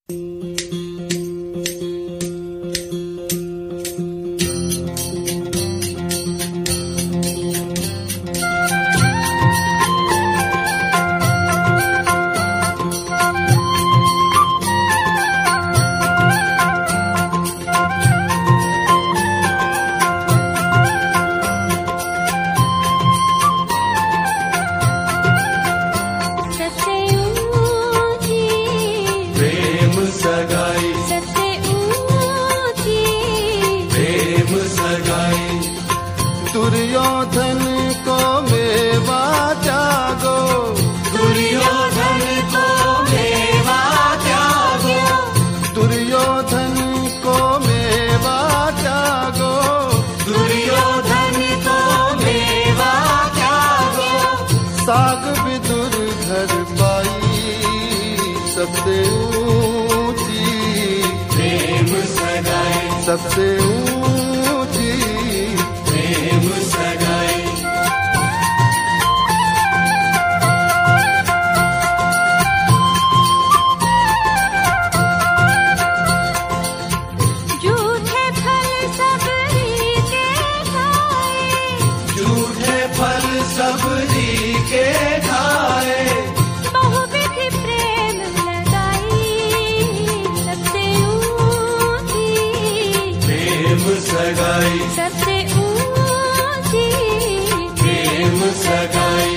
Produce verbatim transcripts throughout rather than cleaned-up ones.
दुर्योधन को मेवा त्यागो, दुर्योधन को मेवा त्यागो, दुर्योधन को मेवा त्यागो, दुर्योधन को मेवा त्यागो। साग विदुर घर पाई सबसे ऊंची, प्रेम सगाई सबसे ऊंची, प्रेम सगाई। झूठे फल सबरी के खाए, झूठे फल सबरी के खाए, बहुविध प्रेम लगाई सबसे ऊंची, प्रेम सगाई सबसे ऊंची, प्रेम सगाई।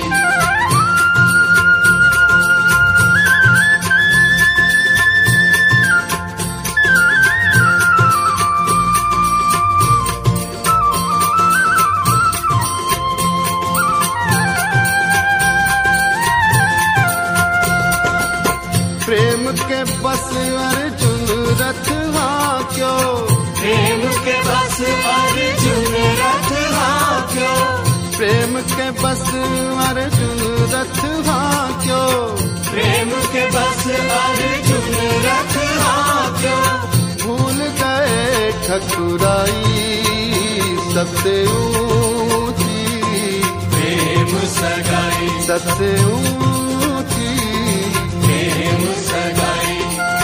प्रेम के बस अर्जुन रथ हांक्यो, प्रेम के बस अर्जुन रथ हांक्यो, प्रेम के बस अर्जुन रथ हांक्यो, प्रेम के बस अर्जुन रथ हांक्यो। भूल गए ठकुराई सबसे ऊंची, प्रेम सगाई सबसे ऊंची, प्रेम सगाई।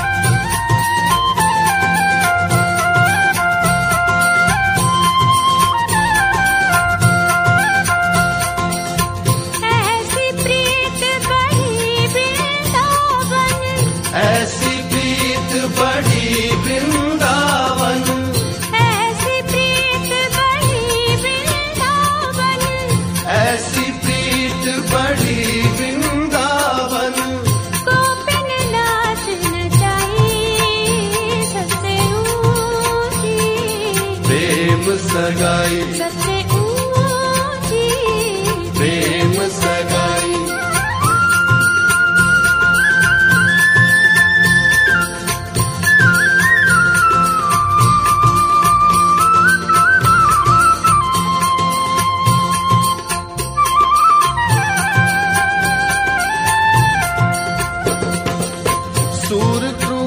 ऐसी प्रीत बड़ी वृंदावन, ऐसी प्रीत बड़ी वृंदावन, ऐसी प्रीत बड़ी वृंदावन, ऐसी प्रीत बड़ी वृंदावन। गोपिन नाच नचाई सबसे ऊंची, प्रेम सगाई सबसे ऊंची, प्रेम सगाई। सूर